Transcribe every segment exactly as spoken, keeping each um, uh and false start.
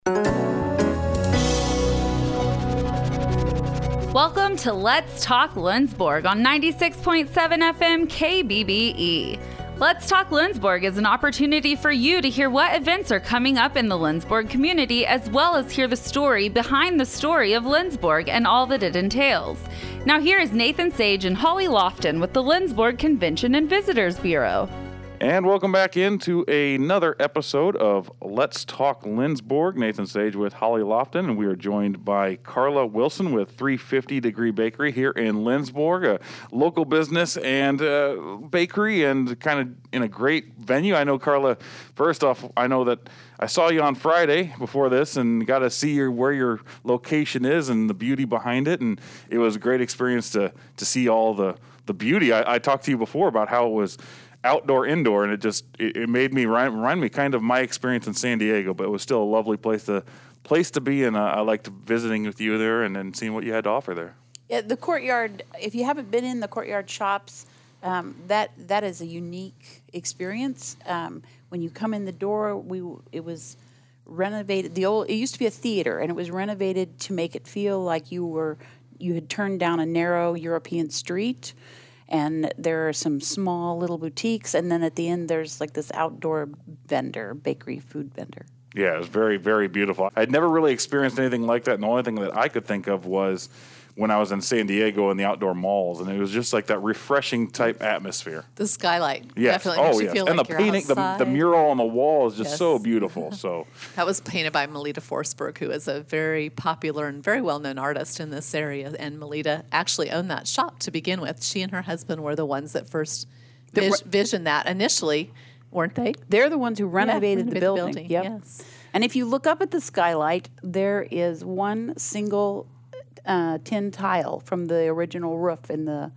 Welcome to Let's Talk Lindsborg on ninety-six point seven F M K B B E. Let's Talk Lindsborg is an opportunity for you to hear what events are coming up in the Lindsborg community, as well as hear the story behind the story of Lindsborg and all that it entails. Now here is Nathan Sage and Holly Lofton with the Lindsborg Convention and Visitors Bureau. And welcome back into another episode of Let's Talk Lindsborg. Nathan Sage with Holly Lofton, and we are joined by Carla Wilson with three fifty Degree Bakery here in Lindsborg, a local business and uh, bakery, and kind of in a great venue. I know, Carla, first off, I know that I saw you on Friday before this and got to see your, where your location is and the beauty behind it, and it was a great experience to to see all the, the beauty. I, I talked to you before about how it was outdoor, indoor, and it just it, it made me remind, remind me kind of my experience in San Diego, but it was still a lovely place to place to be, and uh, I liked visiting with you there and, and seeing what you had to offer there. Yeah, the courtyard, if you haven't been in the courtyard shops, um, that that is a unique experience. Um, when you come in the door, we it was renovated. The old it used to be a theater, and it was renovated to make it feel like you were you had turned down a narrow European street. And there are some small little boutiques, and then at the end there's like this outdoor vendor, bakery food vendor. Yeah, it was very, very beautiful. I'd never really experienced anything like that, and the only thing that I could think of was when I was in San Diego in the outdoor malls, and it was just like that refreshing type atmosphere. The skylight yes. definitely oh, makes you yes. feel and like the you're painting, the, outside. the mural on the wall is just Yes. so beautiful. So that was painted by Melita Forsberg, who is a very popular and very well-known artist in this area. And Melita actually owned that shop to begin with. She and her husband were the ones that first vis- visioned that initially, weren't they? They're the ones who renovated, yeah, the building. building. Yep. Yes. And if you look up at the skylight, there is one single uh, tin tile from the original roof in the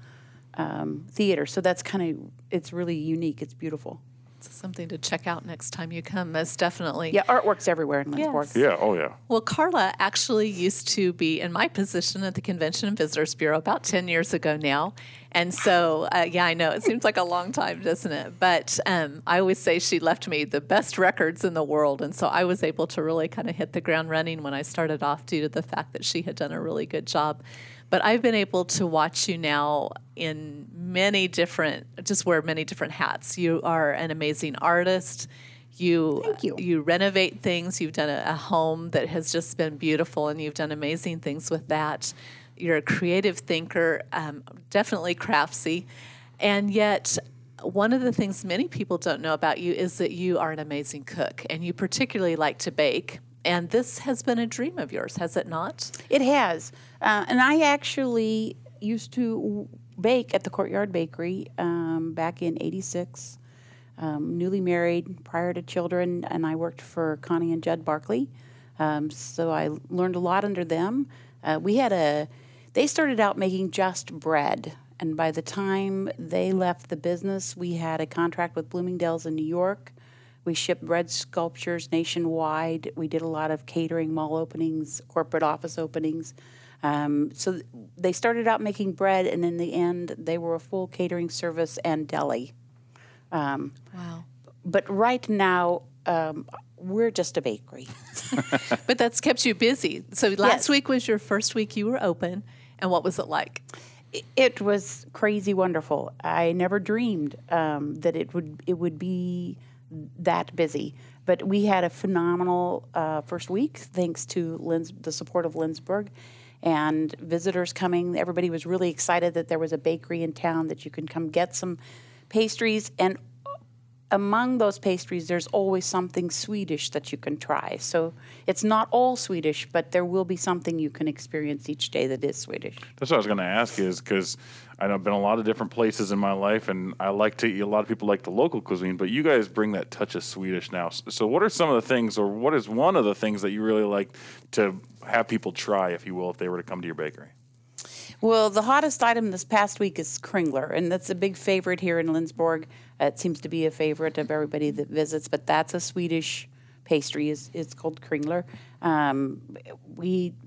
um, theater. So that's kind of, it's really unique. It's beautiful. It's something to check out next time you come, most definitely. Yeah, artwork's everywhere in Lindsborg. Yes. yeah, oh yeah. Well, Carla actually used to be in my position at the Convention and Visitors Bureau about ten years ago now. And so, uh, yeah, I know, it seems like a long time, doesn't it? But um, I always say she left me the best records in the world. And so I was able to really kind of hit the ground running when I started off due to the fact that she had done a really good job. But I've been able to watch you now in many different, just wear many different hats. You are an amazing artist. You, Thank you. You renovate things. You've done a, a home that has just been beautiful, and you've done amazing things with that. You're a creative thinker, um, definitely craftsy. And yet, one of the things many people don't know about you is that you are an amazing cook, and you particularly like to bake. And this has been a dream of yours, has it not? It has. Uh, and I actually used to bake at the Courtyard Bakery um, back in eighty-six. Um, newly married, prior to children, and I worked for Connie and Judd Barkley. Um, so I learned a lot under them. Uh, we had a, they started out making just bread. And by the time they left the business, we had a contract with Bloomingdale's in New York. We shipped bread sculptures nationwide. We did a lot of catering, mall openings, corporate office openings. Um, so they started out making bread, and in the end, they were a full catering service and deli. Um, Wow. but right now, um, we're just a bakery. But that's kept you busy. So last Yes. week was your first week you were open, and what was it like? It was crazy wonderful. I never dreamed um, that it would it would be that busy. But we had a phenomenal uh, first week, thanks to Linds- the support of Lindsborg and visitors coming. Everybody was really excited that there was a bakery in town that you can come get some pastries. And among those pastries, there's always something Swedish that you can try. So it's not all Swedish, but there will be something you can experience each day that is Swedish. That's what I was going to ask is because I've been a lot of different places in my life, and I like to eat. A lot of people like the local cuisine, but you guys bring that touch of Swedish now. So what are some of the things, or what is one of the things that you really like to have people try, if you will, if they were to come to your bakery? Well, the hottest item this past week is Kringler, and that's a big favorite here in Lindsborg. Uh, it seems to be a favorite of everybody that visits, but that's a Swedish pastry. Is It's called Kringler. Um, we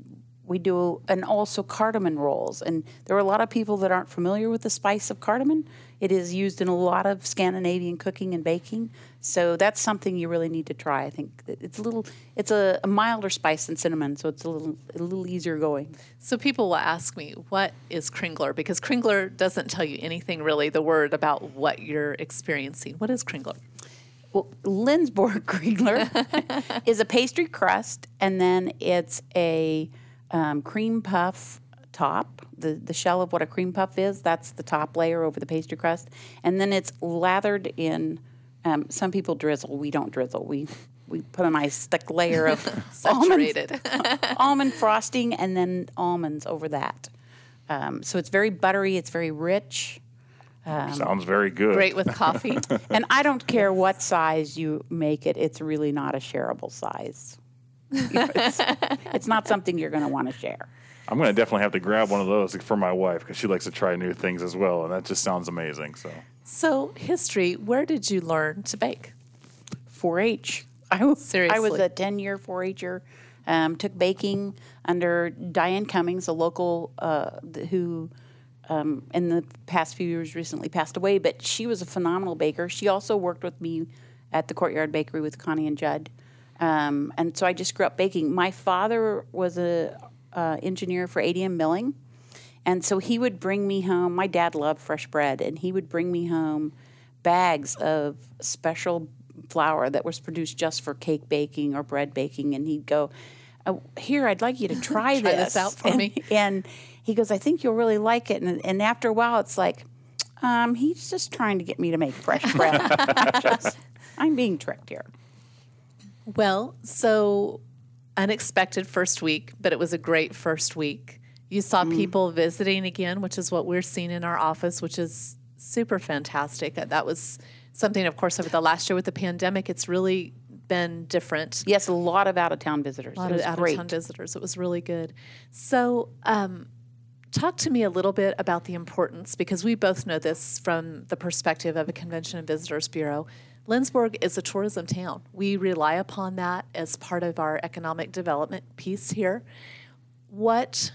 we do, and also cardamom rolls. And there are a lot of people that aren't familiar with the spice of cardamom. It is used in a lot of Scandinavian cooking and baking. So that's something you really need to try. I think it's a little, it's a, a milder spice than cinnamon, so it's a little, a little easier going. So people will ask me, what is Kringler? Because Kringler doesn't tell you anything really, the word about what you're experiencing. What is Kringler? Well, Lindsborg Kringler is a pastry crust, and then it's a um, cream puff top. The, the shell of what a cream puff is, that's the top layer over the pastry crust. And then it's lathered in, um, some people drizzle. We don't drizzle. We we put a nice thick layer of Saturated. almond, almond frosting and then almonds over that. Um, so it's very buttery. It's very rich. Sounds very good. Great with coffee. And I don't care what size you make it. It's really not a shareable size. You know, it's, it's not something you're going to want to share. I'm going to definitely have to grab one of those for my wife because she likes to try new things as well, and that just sounds amazing. So, So history, where did you learn to bake? four H. I was, I was Seriously. a ten-year four H'er. Um, took baking under Diane Cummings, a local uh, th- who um, in the past few years recently passed away, but she was a phenomenal baker. She also worked with me at the Courtyard Bakery with Connie and Judd. Um, and so I just grew up baking. My father was a uh, engineer for A D M Milling, and so he would bring me home. My dad loved fresh bread, and he would bring me home bags of special flour that was produced just for cake baking or bread baking, and he'd go, oh, here, I'd like you to try, Try this. this out for and, me. And he goes, I think you'll really like it. And, and after a while, it's like, um, he's just trying to get me to make fresh bread. I'm, just, I'm being tricked here. Well, so unexpected first week, but it was a great first week. You saw people visiting again, which is what we're seeing in our office, which is super fantastic. That was something, of course, over the last year with the pandemic, it's really been different. Yes, a lot of out-of-town visitors. A lot it of was out-of-town great. visitors. It was really good. So, um, talk to me a little bit about the importance, because we both know this from the perspective of a Convention and Visitors Bureau. Lindsborg is a tourism town. We rely upon that as part of our economic development piece here. What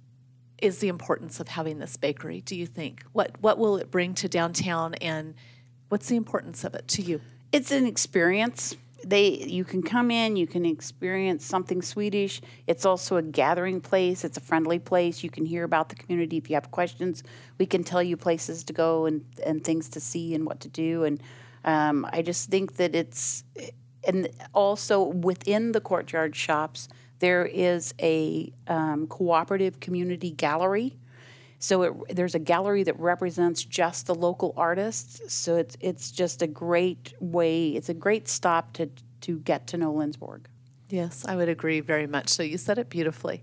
is the importance of having this bakery, do you think? What what will it bring to downtown, and what's the importance of it to you? It's an experience. They, you can come in, you can experience something Swedish. It's also a gathering place. It's a friendly place. You can hear about the community. If you have questions, we can tell you places to go and, and things to see and what to do. And um, I just think that it's, and also within the Courtyard shops, there is a um, cooperative community gallery. So it, there's a gallery that represents just the local artists. So it's it's just a great way. It's a great stop to to get to know Lindsborg. Yes, I would agree very much. So you said it beautifully.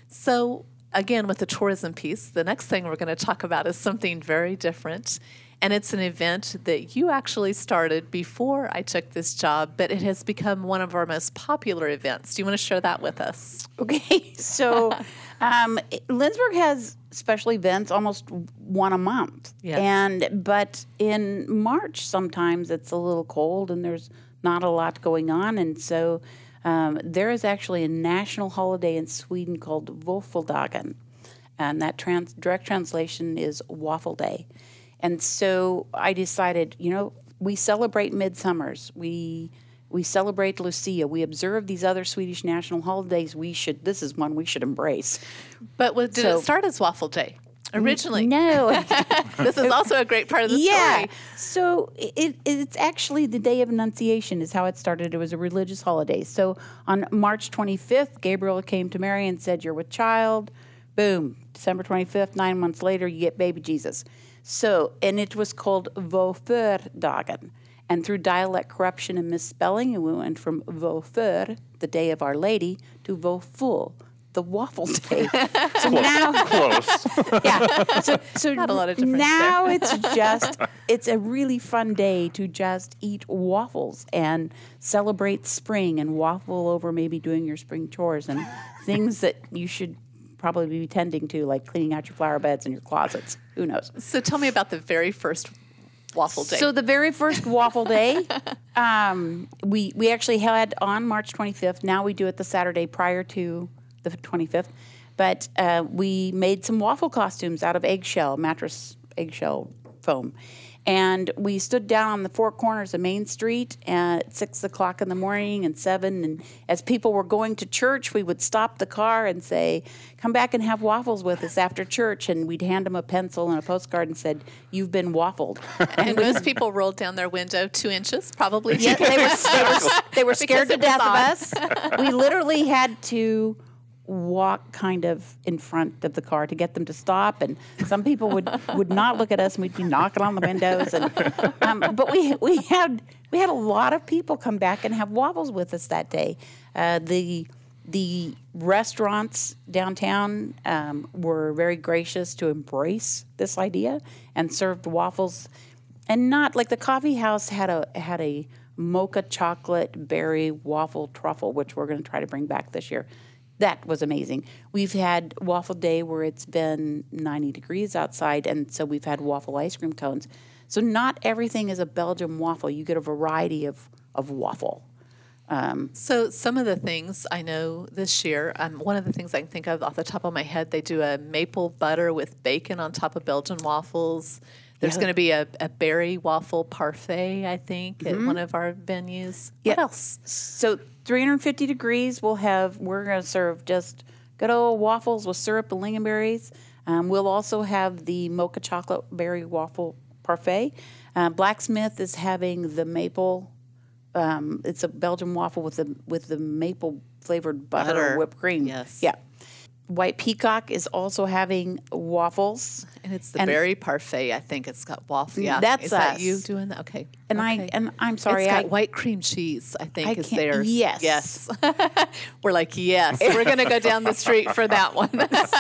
So again, with the tourism piece, the next thing we're going to talk about is something very different. And it's an event that you actually started before I took this job, but it has become one of our most popular events. Do you want to share that with us? Okay, so um, Lindsborg has special events almost one a month. Yes. And but in March sometimes it's a little cold and there's not a lot going on, and so um, there is actually a national holiday in Sweden called Waffeldagen, and that trans- direct translation is Waffle Day. And so I decided, you know, we celebrate Midsummers. We we celebrate Lucia. We observe these other Swedish national holidays. We should. This is one we should embrace. But what, did So- it start as Waffle Day originally? No. This is also a great part of the yeah. story. So it, it's actually the Day of Annunciation is how it started. It was a religious holiday. So on March twenty-fifth, Gabriel came to Mary and said, "You're with child." Boom. December twenty-fifth, nine months later, you get baby Jesus. So, and it was called Vårfördagen. And through dialect corruption and misspelling, we went from Vårför, the Day of Our Lady, to Vårfull, the Waffle Day. So now, Close. yeah. So, so Not a lot of difference now it's just, it's a really fun day to just eat waffles and celebrate spring and waffle over maybe doing your spring chores and things that you should probably be tending to, like cleaning out your flower beds and your closets. Who knows? So tell me about the very first Waffle Day. So the very first Waffle Day, um, we we actually had on March twenty-fifth. Now we do it the Saturday prior to the twenty-fifth. But uh, we made some waffle costumes out of eggshell, mattress eggshell foam. And we stood down on the four corners of Main Street at six o'clock in the morning and seven. And as people were going to church, we would stop the car and say, come back and have waffles with us after church. And we'd hand them a pencil and a postcard and said, you've been waffled. And most people rolled down their window two inches, probably. Yeah, they were, they were, they were scared to Because it was death of us. We literally had to walk kind of in front of the car to get them to stop, and some people would, would not look at us, and we'd be knocking on the windows. And um, but we we had we had a lot of people come back and have waffles with us that day. Uh, the the restaurants downtown um, were very gracious to embrace this idea and served waffles, and not like the coffee house had a had a mocha chocolate berry waffle truffle, which we're going to try to bring back this year. That was amazing. We've had waffle day where it's been ninety degrees outside, and so we've had waffle ice cream cones. So not everything is a Belgian waffle. You get a variety of, of waffle. Um, So some of the things I know this year, um, one of the things I can think of off the top of my head, they do a maple butter with bacon on top of Belgian waffles. There's Yeah. going to be a, a berry waffle parfait, I think, at one of our venues. What Yeah. else? So three hundred fifty degrees, we'll have, we're going to serve just good old waffles with syrup and lingonberries. Um, we'll also have the mocha chocolate berry waffle parfait. Uh, Blacksmith is having the maple, um, it's a Belgian waffle with the with the maple flavored butter, Butter. whipped cream. Yes. Yeah. White Peacock is also having waffles. And it's the And- berry parfait. I think it's got waffle. Yeah, That's is that us. you doing that? Okay. And I Okay. and I'm sorry, it's got I white cream cheese, I think, I is can't- theirs. yes. Yes. We're like, yes, we're going to go down the street for that one.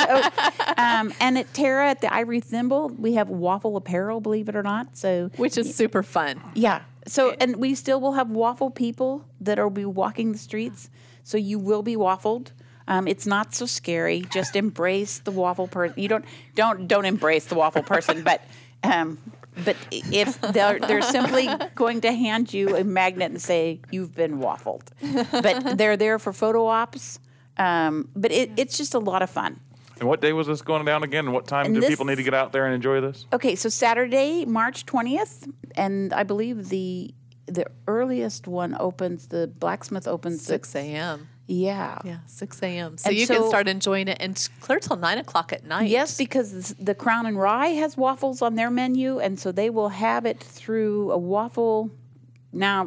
um, and at Terra at the Ivory Thimble, we have waffle apparel, believe it or not. So Which is super fun. yeah. So and we still will have waffle people that will be walking the streets. So you will be waffled. Um, it's not so scary. Just embrace the waffle person. You don't don't don't embrace the waffle person, but um, but if they're they're simply going to hand you a magnet and say you've been waffled, but they're there for photo ops. Um, but it, it's just a lot of fun. And what day was this going down again? And what time And do this- people need to get out there and enjoy this? Okay, so Saturday, March twentieth, and I believe the the earliest one opens. The Blacksmith opens at- six a.m. Yeah. Yeah, six a.m. So And you so- can start enjoying it and it's clear till nine o'clock at night. Yes, because the Crown and Rye has waffles on their menu, and so they will have it through a waffle. Now,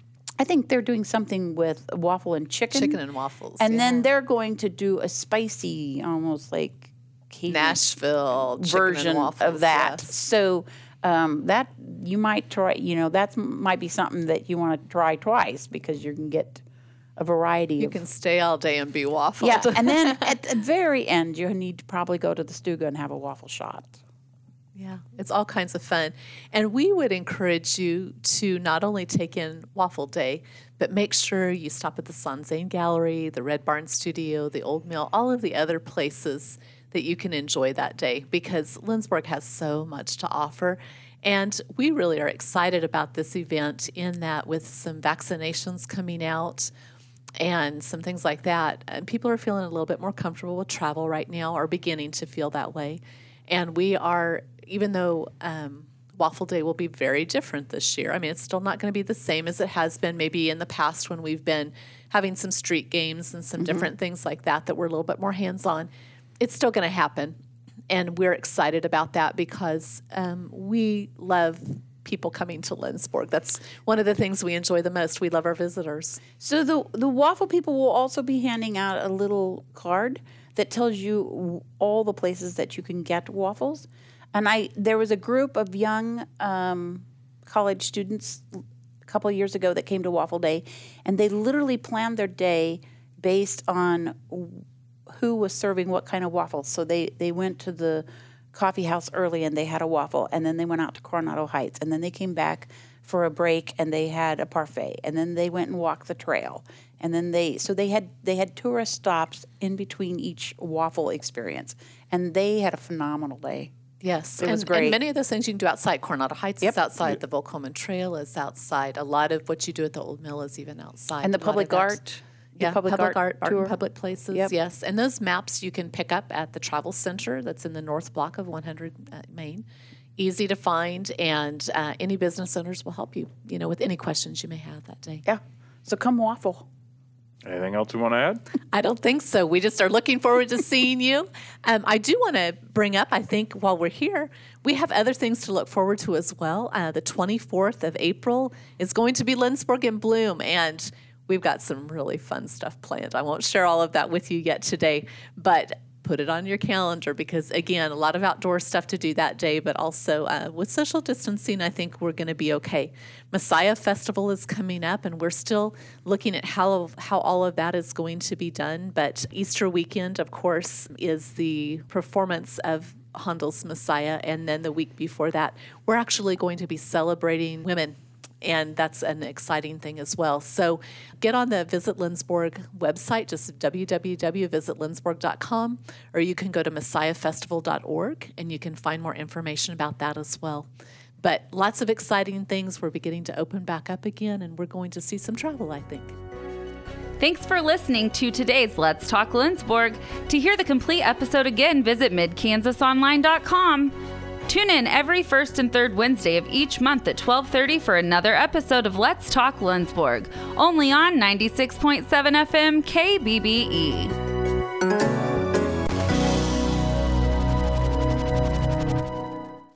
I think they're doing something with waffle and chicken. Chicken and waffles. And yeah. then they're going to do a spicy, almost like Cajun Nashville chicken version and waffles, of that. yes. So um, that you might try. You know, that might be something that you want to try twice because you can get a variety. You of, can stay all day and be waffled. yeah, and then at the very end, you need to probably go to the Stuga and have a waffle shot. Yeah, it's all kinds of fun. And we would encourage you to not only take in Waffle Day, but make sure you stop at the Sanzane Gallery, the Red Barn Studio, the Old Mill, all of the other places that you can enjoy that day because Lindsborg has so much to offer. And we really are excited about this event in that with some vaccinations coming out and some things like that, and people are feeling a little bit more comfortable with travel right now or beginning to feel that way. And we are, even though um, Waffle Day will be very different this year, I mean, it's still not going to be the same as it has been maybe in the past when we've been having some street games and some different things like that that were a little bit more hands-on. It's still going to happen. And we're excited about that because um, we love people coming to Lindsborg. That's one of the things we enjoy the most. We love our visitors. So the the waffle people will also be handing out a little card that tells you all the places that you can get waffles. And I there was a group of young um, college students a couple of years ago that came to Waffle Day, and they literally planned their day based on who was serving what kind of waffles. So they, they went to the coffee house early and they had a waffle, and then they went out to Coronado Heights, and then they came back for a break and they had a parfait, and then they went and walked the trail, and then they so they had they had tourist stops in between each waffle experience, and they had a phenomenal day. Yes, It and, was great. and many of those things you can do outside. Coronado Heights Yep. is outside. The Volcomen Trail is outside. A lot of what you do at the Old Mill is even outside. And the A lot public of that- art Yeah, public public, art art, art, tour. and public places. Yep. Yes, and those maps you can pick up at the Travel Center that's in the North Block of one hundred uh, Main. Easy to find, and uh, any business owners will help you, you know, with any questions you may have that day. Yeah. So come waffle. Anything else you want to add? I don't think so. We just are looking forward to seeing you. Um, I do want to bring up, I think, while we're here, we have other things to look forward to as well. Uh, the twenty-fourth of April is going to be Lindsborg in Bloom, and we've got some really fun stuff planned. I won't share all of that with you yet today, but put it on your calendar because, again, a lot of outdoor stuff to do that day, but also uh, with social distancing, I think we're going to be okay. Messiah Festival is coming up, and we're still looking at how, how all of that is going to be done. But Easter weekend, of course, is the performance of Handel's Messiah, and then the week before that, we're actually going to be celebrating women. And that's an exciting thing as well. So get on the Visit Lindsborg website, just w w w dot visit lindsborg dot com, or you can go to messiah festival dot org, and you can find more information about that as well. But lots of exciting things. We're beginning to open back up again, and we're going to see some travel, I think. Thanks for listening to today's Let's Talk Lindsborg. To hear the complete episode again, visit mid kansas online dot com. Tune in every first and third Wednesday of each month at twelve thirty for another episode of Let's Talk Lindsborg, only on ninety-six point seven F M K B B E.